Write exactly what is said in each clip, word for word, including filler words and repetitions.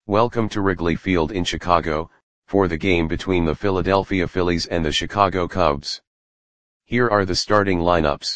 Welcome to Wrigley Field in Chicago, for the game between the Philadelphia Phillies and the Chicago Cubs. Here are the starting lineups.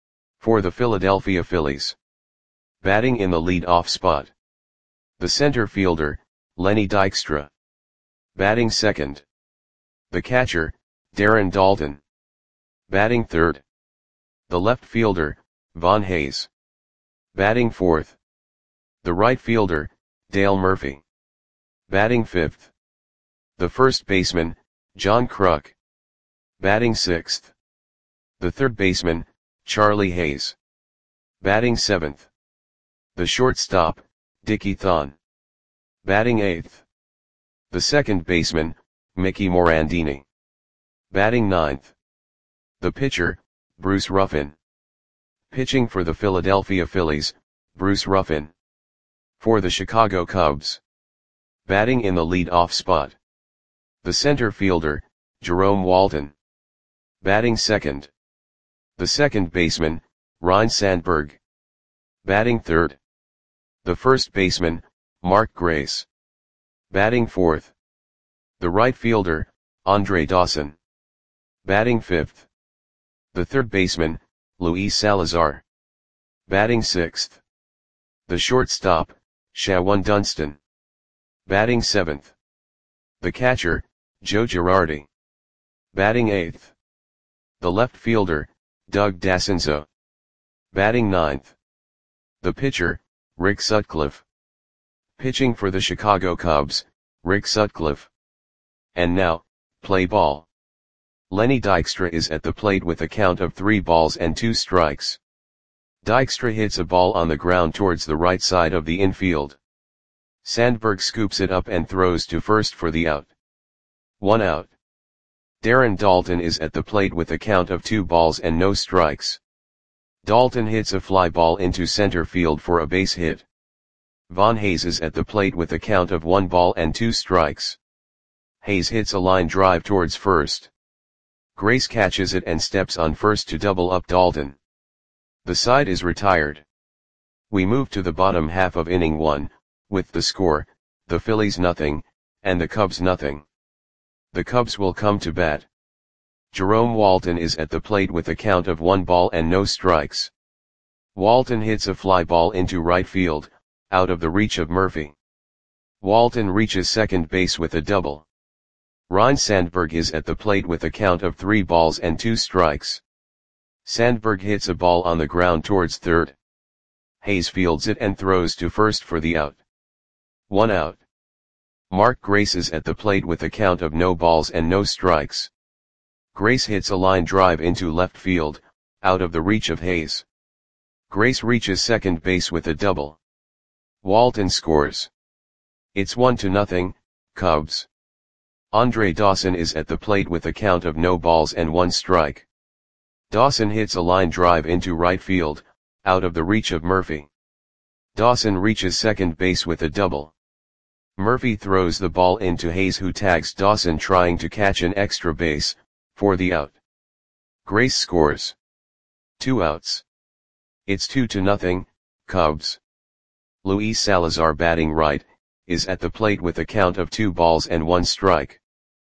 For the Philadelphia Phillies. Batting in the lead-off spot. The center fielder, Lenny Dykstra. Batting second. The catcher, Darren Daulton. Batting third. The left fielder, Von Hayes. Batting fourth. The right fielder, Dale Murphy. Batting fifth. The first baseman, John Kruk. Batting sixth. The third baseman, Charlie Hayes. Batting seventh. The shortstop, Dickie Thon. Batting eighth. The second baseman, Mickey Morandini. Batting ninth. The pitcher, Bruce Ruffin. Pitching for the Philadelphia Phillies, Bruce Ruffin. For the Chicago Cubs. Batting in the lead-off spot. The center fielder, Jerome Walton. Batting second. The second baseman, Ryne Sandberg. Batting third. The first baseman, Mark Grace. Batting fourth. The right fielder, Andre Dawson. Batting fifth. The third baseman, Luis Salazar. Batting sixth. The shortstop, Shawon Dunston. Batting seventh. The catcher, Joe Girardi. Batting eighth. The left fielder, Doug Dascenzo. Batting ninth. The pitcher, Rick Sutcliffe. Pitching for the Chicago Cubs, Rick Sutcliffe. And now, play ball. Lenny Dykstra is at the plate with a count of three balls and two strikes. Dykstra hits a ball on the ground towards the right side of the infield. Sandberg scoops it up and throws to first for the out. One out. Darren Daulton is at the plate with a count of two balls and no strikes. Daulton hits a fly ball into center field for a base hit. Von Hayes is at the plate with a count of one ball and two strikes. Hayes hits a line drive towards first. Grace catches it and steps on first to double up Daulton. The side is retired. We move to the bottom half of inning one, with the score, the Phillies nothing, and the Cubs nothing. The Cubs will come to bat. Jerome Walton is at the plate with a count of one ball and no strikes. Walton hits a fly ball into right field, out of the reach of Murphy. Walton reaches second base with a double. Ryne Sandberg is at the plate with a count of three balls and two strikes. Sandberg hits a ball on the ground towards third. Hayes fields it and throws to first for the out. One out. Mark Grace is at the plate with a count of no balls and no strikes. Grace hits a line drive into left field, out of the reach of Hayes. Grace reaches second base with a double. Walton scores. It's one to nothing, Cubs. Andre Dawson is at the plate with a count of no balls and one strike. Dawson hits a line drive into right field, out of the reach of Murphy. Dawson reaches second base with a double. Murphy throws the ball into Hayes, who tags Dawson trying to catch an extra base, for the out. Grace scores. Two outs. It's two to nothing, Cubs. Luis Salazar, batting right, is at the plate with a count of two balls and one strike.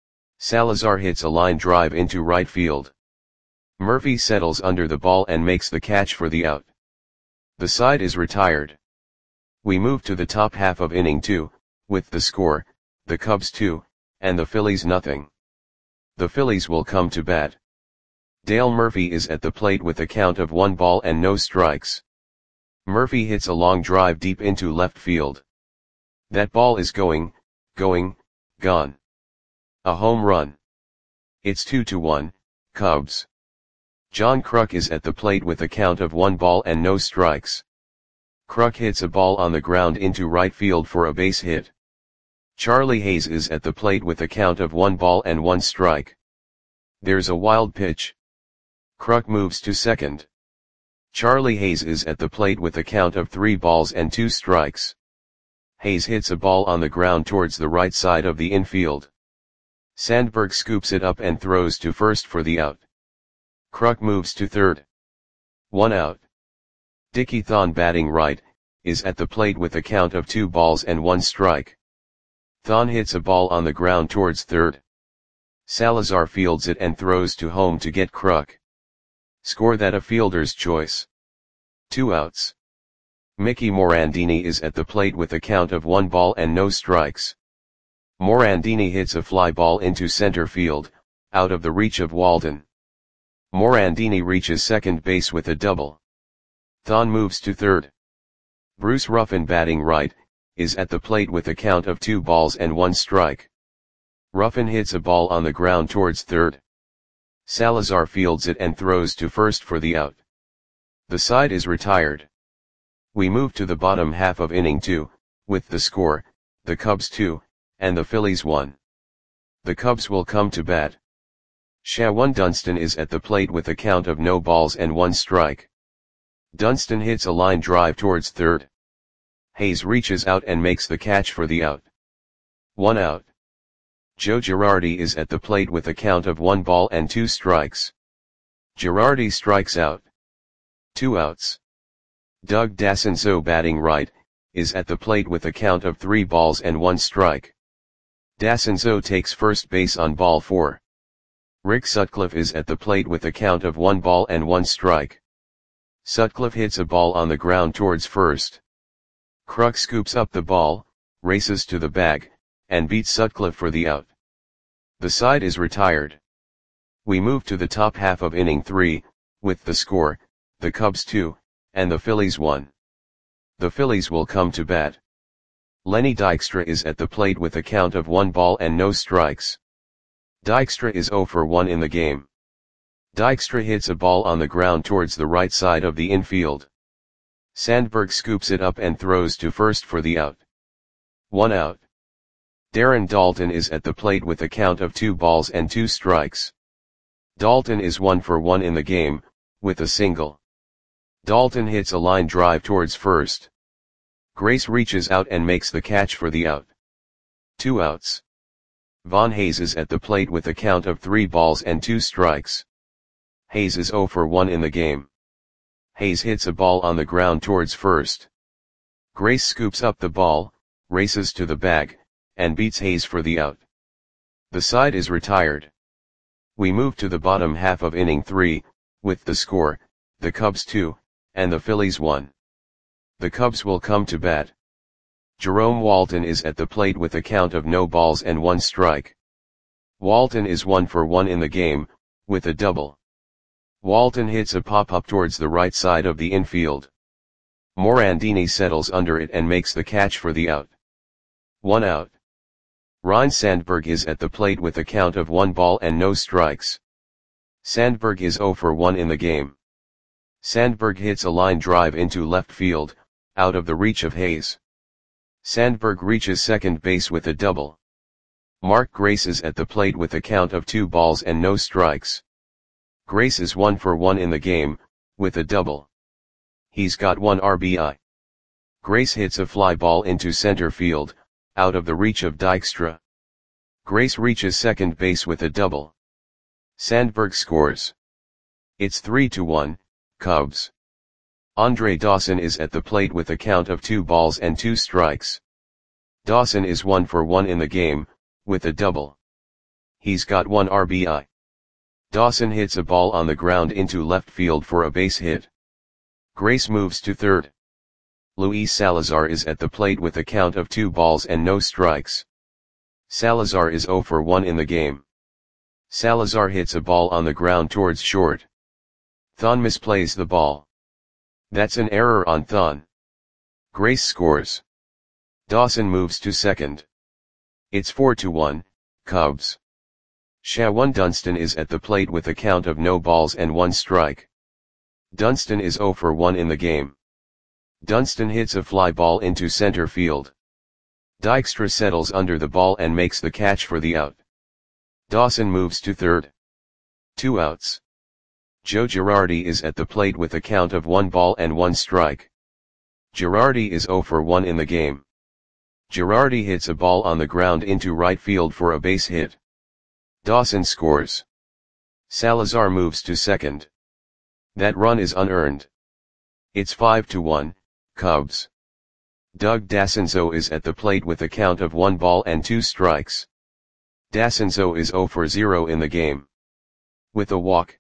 Salazar hits a line drive into right field. Murphy settles under the ball and makes the catch for the out. The side is retired. We move to the top half of inning two, with the score, the Cubs two, and the Phillies nothing. The Phillies will come to bat. Dale Murphy is at the plate with a count of one ball and no strikes. Murphy hits a long drive deep into left field. That ball is going, going, gone. A home run. It's two to one, Cubs. John Kruk is at the plate with a count of one ball and no strikes. Kruk hits a ball on the ground into right field for a base hit. Charlie Hayes is at the plate with a count of one ball and one strike. There's a wild pitch. Kruk moves to second. Charlie Hayes is at the plate with a count of three balls and two strikes. Hayes hits a ball on the ground towards the right side of the infield. Sandberg scoops it up and throws to first for the out. Kruk moves to third. One out. Dickie Thon, batting right, is at the plate with a count of two balls and one strike. Thon hits a ball on the ground towards third. Salazar fields it and throws to home to get Kruk. Score that a fielder's choice. Two outs. Mickey Morandini is at the plate with a count of one ball and no strikes. Morandini hits a fly ball into center field, out of the reach of Walden. Morandini reaches second base with a double. Thon moves to third. Bruce Ruffin, batting right, is at the plate with a count of two balls and one strike. Ruffin hits a ball on the ground towards third. Salazar fields it and throws to first for the out. The side is retired. We move to the bottom half of inning two, with the score, the Cubs two, and the Phillies one. The Cubs will come to bat. Shawan Dunston is at the plate with a count of no balls and one strike. Dunston hits a line drive towards third. Hayes reaches out and makes the catch for the out. One out. Joe Girardi is at the plate with a count of one ball and two strikes. Girardi strikes out. Two outs. Doug Dassenzo, batting right, is at the plate with a count of three balls and one strike. Dassenzo takes first base on ball four. Rick Sutcliffe is at the plate with a count of one ball and one strike. Sutcliffe hits a ball on the ground towards first. Kruk scoops up the ball, races to the bag, and beats Sutcliffe for the out. The side is retired. We move to the top half of inning three, with the score, the Cubs two, and the Phillies one. The Phillies will come to bat. Lenny Dykstra is at the plate with a count of one ball and no strikes. Dykstra is zero for one in the game. Dykstra hits a ball on the ground towards the right side of the infield. Sandberg scoops it up and throws to first for the out. One out. Darren Daulton is at the plate with a count of two balls and two strikes. Daulton is one for one in the game, with a single. Daulton hits a line drive towards first. Grace reaches out and makes the catch for the out. Two outs. Von Hayes is at the plate with a count of three balls and two strikes. Hayes is zero for one in the game. Hayes hits a ball on the ground towards first. Grace scoops up the ball, races to the bag, and beats Hayes for the out. The side is retired. We move to the bottom half of inning three, with the score, the Cubs two, and the Phillies one. The Cubs will come to bat. Jerome Walton is at the plate with a count of no balls and one strike. Walton is one for one in the game, with a double. Walton hits a pop-up towards the right side of the infield. Morandini settles under it and makes the catch for the out. One out. Ryne Sandberg is at the plate with a count of one ball and no strikes. Sandberg is zero for one in the game. Sandberg hits a line drive into left field, out of the reach of Hayes. Sandberg reaches second base with a double. Mark Grace is at the plate with a count of two balls and no strikes. Grace is one for one in the game, with a double. He's got one R B I. Grace hits a fly ball into center field, out of the reach of Dykstra. Grace reaches second base with a double. Sandberg scores. It's three to one, Cubs. Andre Dawson is at the plate with a count of two balls and two strikes. Dawson is one for one in the game, with a double. He's got one R B I. Dawson hits a ball on the ground into left field for a base hit. Grace moves to third. Luis Salazar is at the plate with a count of two balls and no strikes. Salazar is zero for one in the game. Salazar hits a ball on the ground towards short. Thon misplays the ball. That's an error on Thon. Grace scores. Dawson moves to second. It's four to one, Cubs. Shawan Dunston is at the plate with a count of no balls and one strike. Dunston is zero for one in the game. Dunston hits a fly ball into center field. Dykstra settles under the ball and makes the catch for the out. Dawson moves to third. Two outs. Joe Girardi is at the plate with a count of one ball and one strike. Girardi is zero for one in the game. Girardi hits a ball on the ground into right field for a base hit. Dawson scores. Salazar moves to second. That run is unearned. It's five to one, Cubs. Doug Dassenzo is at the plate with a count of one ball and two strikes. Dassenzo is zero for zero in the game. With a walk,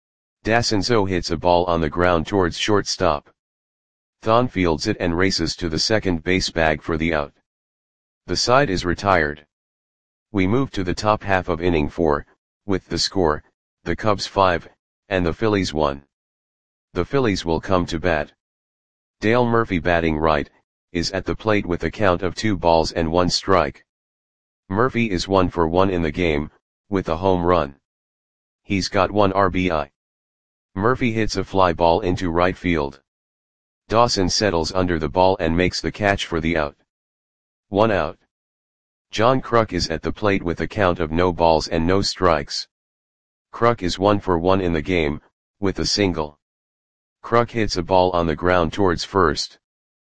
Dassenzo hits a ball on the ground towards shortstop. Thon fields it and races to the second base bag for the out. The side is retired. We move to the top half of inning four, with the score, the Cubs five, and the Phillies one. The Phillies will come to bat. Dale Murphy, batting right, is at the plate with a count of two balls and one strike. Murphy is one for one in the game, with a home run. He's got one R B I. Murphy hits a fly ball into right field. Dawson settles under the ball and makes the catch for the out. One out. John Kruk is at the plate with a count of no balls and no strikes. Kruk is one for one in the game, with a single. Kruk hits a ball on the ground towards first.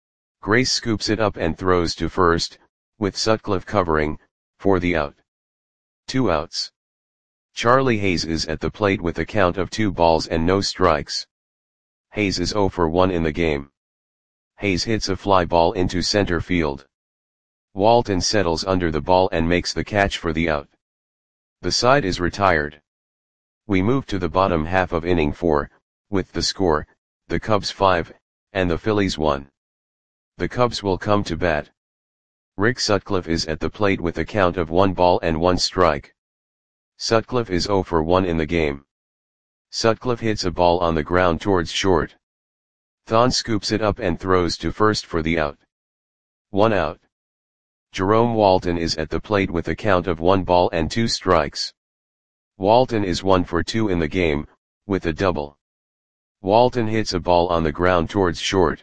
Grace scoops it up and throws to first, with Sutcliffe covering, for the out. Two outs. Charlie Hayes is at the plate with a count of two balls and no strikes. Hayes is zero for one in the game. Hayes hits a fly ball into center field. Walton settles under the ball and makes the catch for the out. The side is retired. We move to the bottom half of inning four, with the score, the Cubs five, and the Phillies one. The Cubs will come to bat. Rick Sutcliffe is at the plate with a count of one ball and one strike. Sutcliffe is zero for one in the game. Sutcliffe hits a ball on the ground towards short. Thon scoops it up and throws to first for the out. One out. Jerome Walton is at the plate with a count of one ball and two strikes. Walton is one for two in the game, with a double. Walton hits a ball on the ground towards short.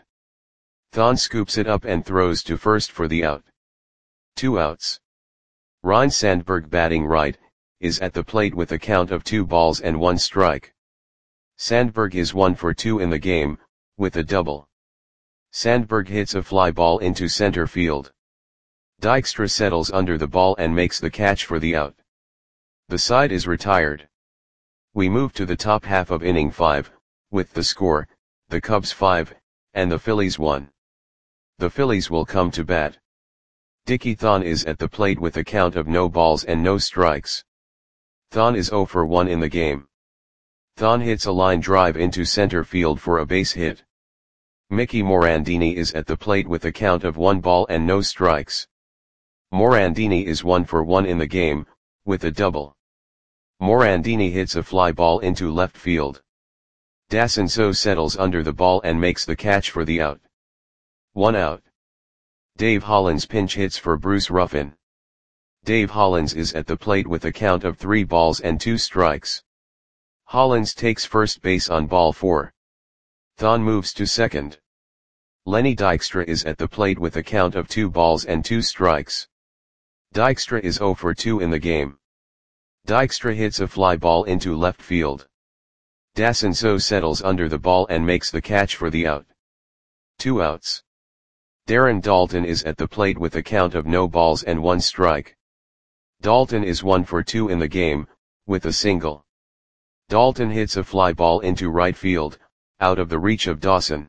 Thon scoops it up and throws to first for the out. Two outs. Ryne Sandberg, batting right, is at the plate with a count of two balls and one strike. Sandberg is one for two in the game, with a double. Sandberg hits a fly ball into center field. Dykstra settles under the ball and makes the catch for the out. The side is retired. We move to the top half of inning five, with the score, the Cubs five, and the Phillies one. The Phillies will come to bat. Dickie Thon is at the plate with a count of no balls and no strikes. Thon is zero for one in the game. Thon hits a line drive into center field for a base hit. Mickey Morandini is at the plate with a count of one ball and no strikes. Morandini is one for one in the game, with a double. Morandini hits a fly ball into left field. Dassenzo settles under the ball and makes the catch for the out. One out. Dave Hollins pinch hits for Bruce Ruffin. Dave Hollins is at the plate with a count of three balls and two strikes. Hollins takes first base on ball four. Thon moves to second. Lenny Dykstra is at the plate with a count of two balls and two strikes. Dykstra is zero for two in the game. Dykstra hits a fly ball into left field. Dassenzo settles under the ball and makes the catch for the out. Two outs. Darren Daulton is at the plate with a count of no balls and one strike. Daulton is one for two in the game, with a single. Daulton hits a fly ball into right field, out of the reach of Dawson.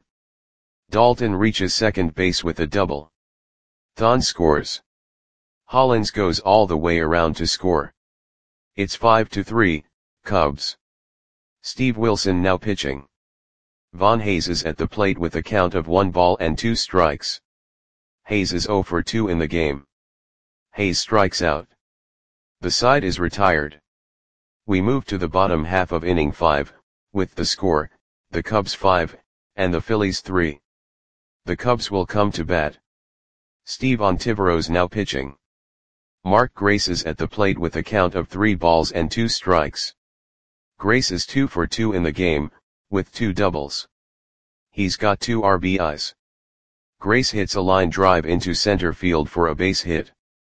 Daulton reaches second base with a double. Thon scores. Hollins goes all the way around to score. It's five to three, Cubs. Steve Wilson now pitching. Von Hayes is at the plate with a count of one ball and two strikes. Hayes is zero for two in the game. Hayes strikes out. The side is retired. We move to the bottom half of inning five, with the score, the Cubs five, and the Phillies three. The Cubs will come to bat. Steve Ontiveros now pitching. Mark Grace is at the plate with a count of three balls and two strikes. Grace is two for two in the game, with two doubles. He's got two R B Is. Grace hits a line drive into center field for a base hit.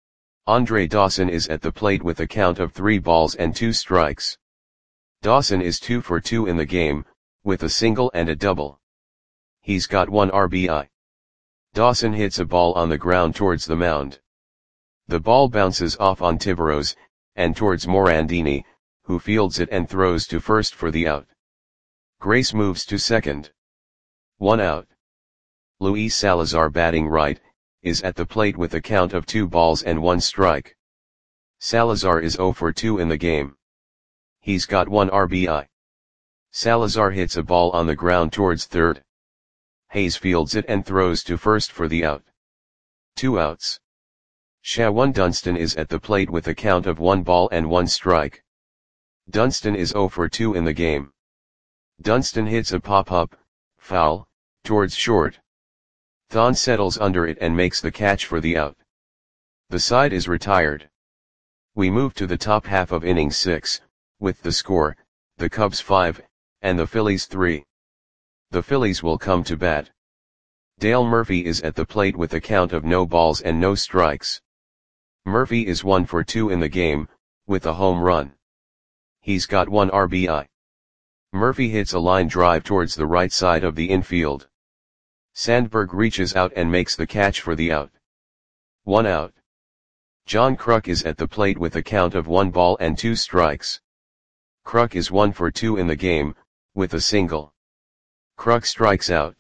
Andre Dawson is at the plate with a count of three balls and two strikes. Dawson is two for two in the game, with a single and a double. He's got one R B I. Dawson hits a ball on the ground towards the mound. The ball bounces off Ontiveros, and towards Morandini, who fields it and throws to first for the out. Grace moves to second. One out. Luis Salazar batting right, is at the plate with a count of two balls and one strike. Salazar is zero for two in the game. He's got one R B I. Salazar hits a ball on the ground towards third. Hayes fields it and throws to first for the out. Two outs. Shawan Dunston is at the plate with a count of one ball and one strike. Dunston is zero for two in the game. Dunston hits a pop-up, foul, towards short. Thon settles under it and makes the catch for the out. The side is retired. We move to the top half of inning six, with the score, the Cubs five, and the Phillies three. The Phillies will come to bat. Dale Murphy is at the plate with a count of no balls and no strikes. Murphy is one for two in the game, with a home run. He's got one R B I. Murphy hits a line drive towards the right side of the infield. Sandberg reaches out and makes the catch for the out. One out. John Kruk is at the plate with a count of one ball and two strikes. Kruk is one for two in the game, with a single. Kruk strikes out.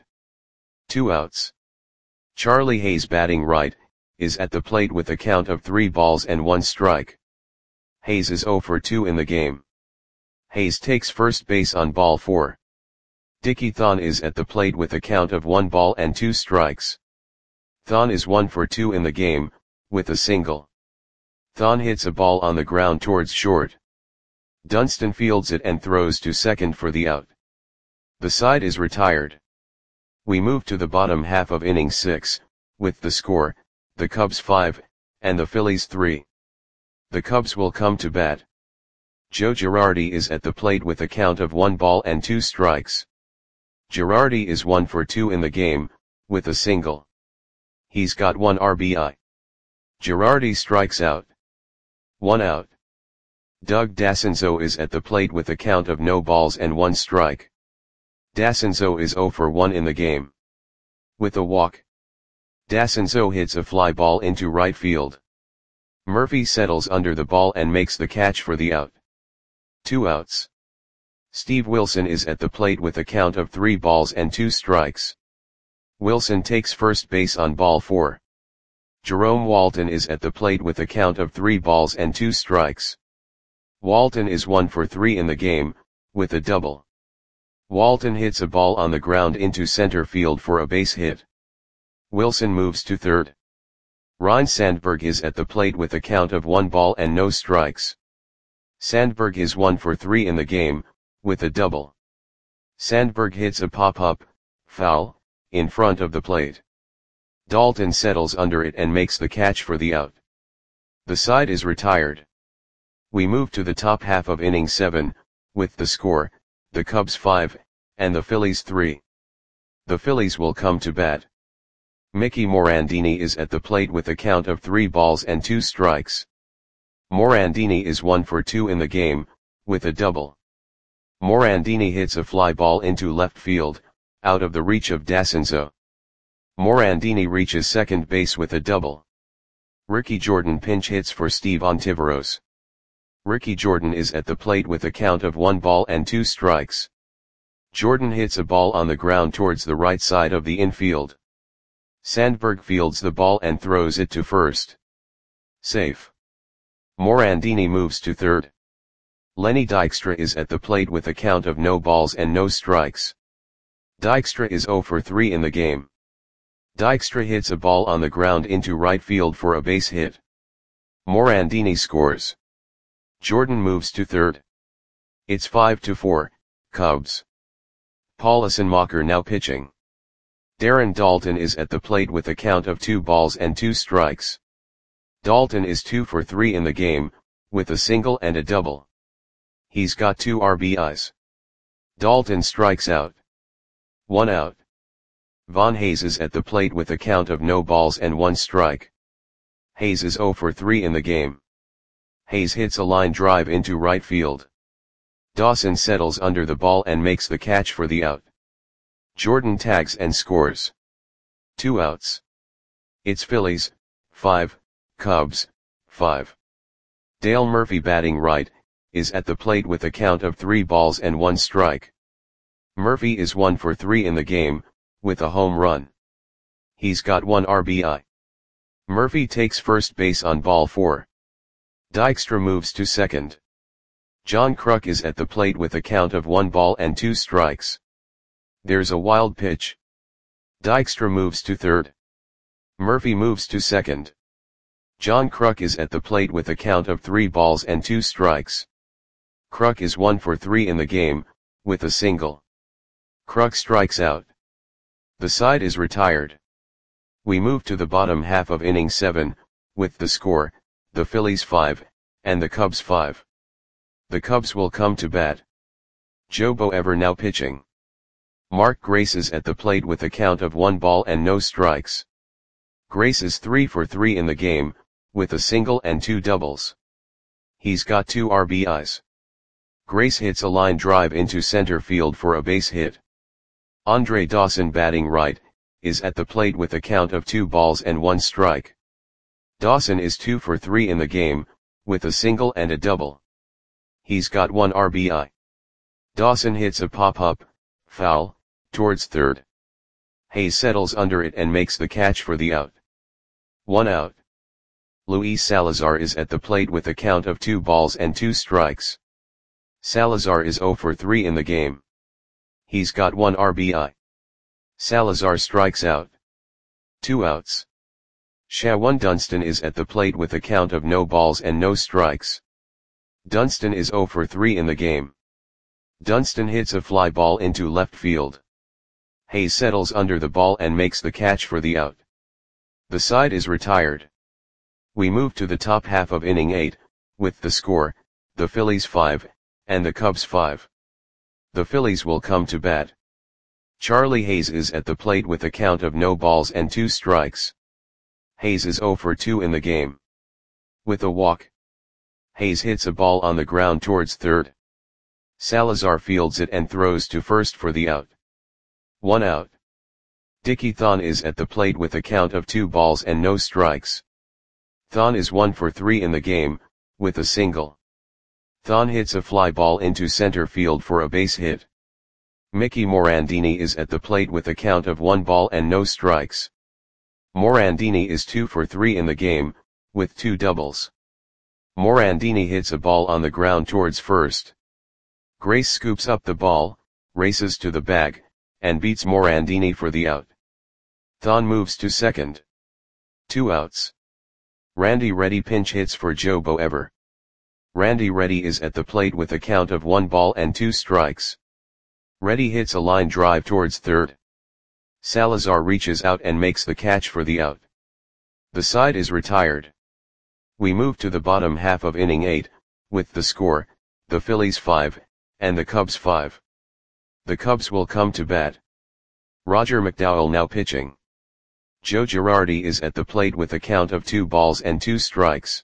Two outs. Charlie Hayes, batting right, is at the plate with a count of three balls and one strike. Hayes is zero for two in the game. Hayes takes first base on ball four. Dickie Thon is at the plate with a count of one ball and two strikes. Thon is one for two in the game, with a single. Thon hits a ball on the ground towards short. Dunston fields it and throws to second for the out. The side is retired. We move to the bottom half of inning six, with the score, the Cubs five, and the Phillies three. The Cubs will come to bat. Joe Girardi is at the plate with a count of one ball and two strikes. Girardi is one for two in the game, with a single. He's got one R B I. Girardi strikes out. One out. Doug Dassenzo is at the plate with a count of no balls and one strike. Dassenzo is zero for one in the game. With a walk. Dassenzo hits a fly ball into right field. Murphy settles under the ball and makes the catch for the out. Two outs. Steve Wilson is at the plate with a count of three balls and two strikes. Wilson takes first base on ball four. Jerome Walton is at the plate with a count of three balls and two strikes. Walton is one for three in the game, with a double. Walton hits a ball on the ground into center field for a base hit. Wilson moves to third. Ryne Sandberg is at the plate with a count of one ball and no strikes. Sandberg is one for three in the game, with a double. Sandberg hits a pop-up, foul, in front of the plate. Dalton settles under it and makes the catch for the out. The side is retired. We move to the top half of inning seven, with the score, the Cubs five, and the Phillies three. The Phillies will come to bat. Mickey Morandini is at the plate with a count of three balls and two strikes. Morandini is one for two in the game, with a double. Morandini hits a fly ball into left field, out of the reach of Dassenzo. Morandini reaches second base with a double. Ricky Jordan pinch hits for Steve Ontiveros. Ricky Jordan is at the plate with a count of one ball and two strikes. Jordan hits a ball on the ground towards the right side of the infield. Sandberg fields the ball and throws it to first. Safe. Morandini moves to third. Lenny Dykstra is at the plate with a count of no balls and no strikes. Dykstra is zero for three in the game. Dykstra hits a ball on the ground into right field for a base hit. Morandini scores. Jordan moves to third. It's five to four, Cubs. Paulison Mocker now pitching. Darren Dalton is at the plate with a count of two balls and two strikes. Dalton is two for three in the game, with a single and a double. He's got two R B Is. Dalton strikes out. One out. Von Hayes is at the plate with a count of no balls and one strike. Hayes is zero for three in the game. Hayes hits a line drive into right field. Dawson settles under the ball and makes the catch for the out. Jordan tags and scores. Two outs. It's Phillies, five, Cubs, five. Dale Murphy, batting right, is at the plate with a count of three balls and one strike. Murphy is one for three in the game, with a home run. He's got one R B I. Murphy takes first base on ball four. Dykstra moves to second. John Kruk is at the plate with a count of one ball and two strikes. There's a wild pitch. Dykstra moves to third. Murphy moves to second. John Kruk is at the plate with a count of three balls and two strikes. Kruk is one for three in the game, with a single. Kruk strikes out. The side is retired. We move to the bottom half of inning seven, with the score, the Phillies five, and the Cubs five. The Cubs will come to bat. Joe Boever now pitching. Mark Grace is at the plate with a count of one ball and no strikes. Grace is three for three in the game, with a single and two doubles. He's got two R B Is. Grace hits a line drive into center field for a base hit. Andre Dawson, batting right, is at the plate with a count of two balls and one strike. Dawson is two for three in the game, with a single and a double. He's got one R B I. Dawson hits a pop-up, foul, towards third. Hayes settles under it and makes the catch for the out. One out. Luis Salazar is at the plate with a count of two balls and two strikes. Salazar is zero for three in the game. He's got one R B I. Salazar strikes out. Two outs. Shawan Dunston is at the plate with a count of no balls and no strikes. Dunston is zero for three in the game. Dunston hits a fly ball into left field. Hayes settles under the ball and makes the catch for the out. The side is retired. We move to the top half of inning eight, with the score, the Phillies five, and the Cubs five. The Phillies will come to bat. Charlie Hayes is at the plate with a count of no balls and two strikes. Hayes is zero for two in the game. With a walk. Hayes hits a ball on the ground towards third. Salazar fields it and throws to first for the out. One out. Dickie Thon is at the plate with a count of two balls and no strikes. Thon is one for three in the game, with a single. Thon hits a fly ball into center field for a base hit. Mickey Morandini is at the plate with a count of one ball and no strikes. Morandini is two for three in the game, with two doubles. Morandini hits a ball on the ground towards first. Grace scoops up the ball, races to the bag, and beats Morandini for the out. Thon moves to second. Two outs. Randy Reddy pinch hits for Joe Boever. Randy Reddy is at the plate with a count of one ball and two strikes. Reddy hits a line drive towards third. Salazar reaches out and makes the catch for the out. The side is retired. We move to the bottom half of inning eight, with the score, the Phillies five, and the Cubs five. The Cubs will come to bat. Roger McDowell now pitching. Joe Girardi is at the plate with a count of two balls and two strikes.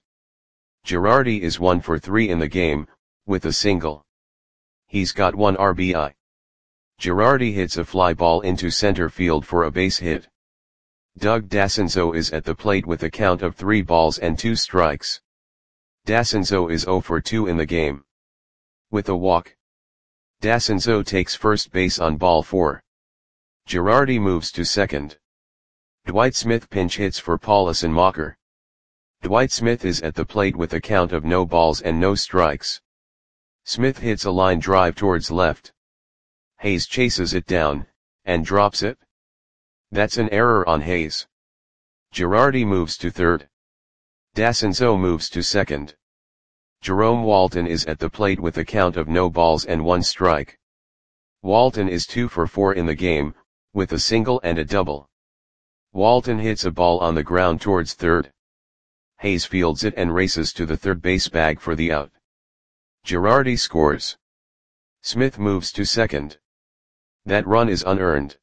Girardi is one for three in the game, with a single. He's got one R B I. Girardi hits a fly ball into center field for a base hit. Doug Dassenzo is at the plate with a count of three balls and two strikes. Dassenzo is zero for two in the game. With a walk. Dassenzo takes first base on ball four. Girardi moves to second. Dwight Smith pinch hits for Paulison Mocker. Dwight Smith is at the plate with a count of no balls and no strikes. Smith hits a line drive towards left. Hayes chases it down, and drops it. That's an error on Hayes. Girardi moves to third. Dassenzo moves to second. Jerome Walton is at the plate with a count of no balls and one strike. Walton is two for four in the game, with a single and a double. Walton hits a ball on the ground towards third. Hayes fields it and races to the third base bag for the out. Girardi scores. Smith moves to second. That run is unearned.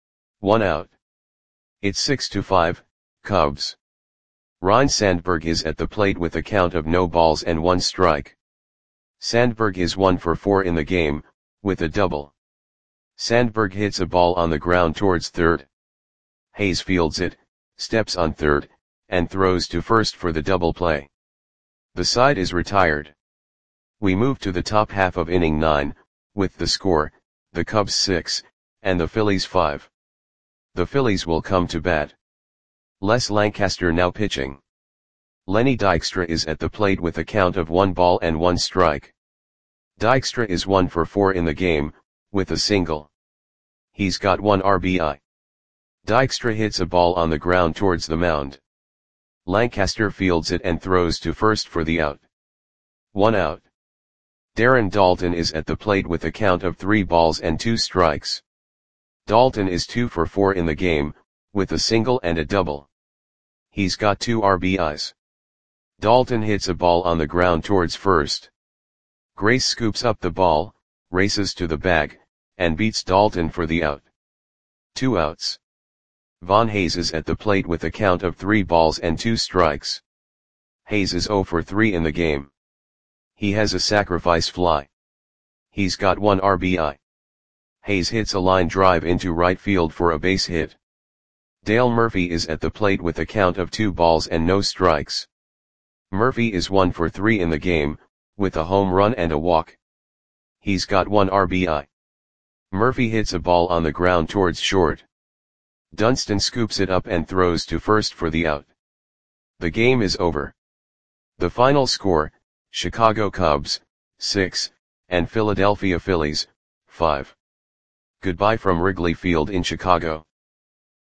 One out. It's six to five, Cubs. Ryne Sandberg is at the plate with a count of no balls and one strike. Sandberg is one for four in the game, with a double. Sandberg hits a ball on the ground towards third. Hayes fields it, steps on third, and throws to first for the double play. The side is retired. We move to the top half of inning nine, with the score, the Cubs six, and the Phillies five. The Phillies will come to bat. Les Lancaster now pitching. Lenny Dykstra is at the plate with a count of one ball and one strike. Dykstra is one for four in the game, with a single. He's got one R B I. Dykstra hits a ball on the ground towards the mound. Lancaster fields it and throws to first for the out. One out. Darren Daulton is at the plate with a count of three balls and two strikes. Daulton is two for four in the game, with a single and a double. He's got two R B Is. Daulton hits a ball on the ground towards first. Grace scoops up the ball, races to the bag, and beats Daulton for the out. Two outs. Von Hayes is at the plate with a count of three balls and two strikes. Hayes is zero for three in the game. He has a sacrifice fly. He's got one R B I. Hayes hits a line drive into right field for a base hit. Dale Murphy is at the plate with a count of two balls and no strikes. Murphy is one for three in the game, with a home run and a walk. He's got one R B I. Murphy hits a ball on the ground towards short. Dunston scoops it up and throws to first for the out. The game is over. The final score, Chicago Cubs, six, and Philadelphia Phillies, five. Goodbye from Wrigley Field in Chicago.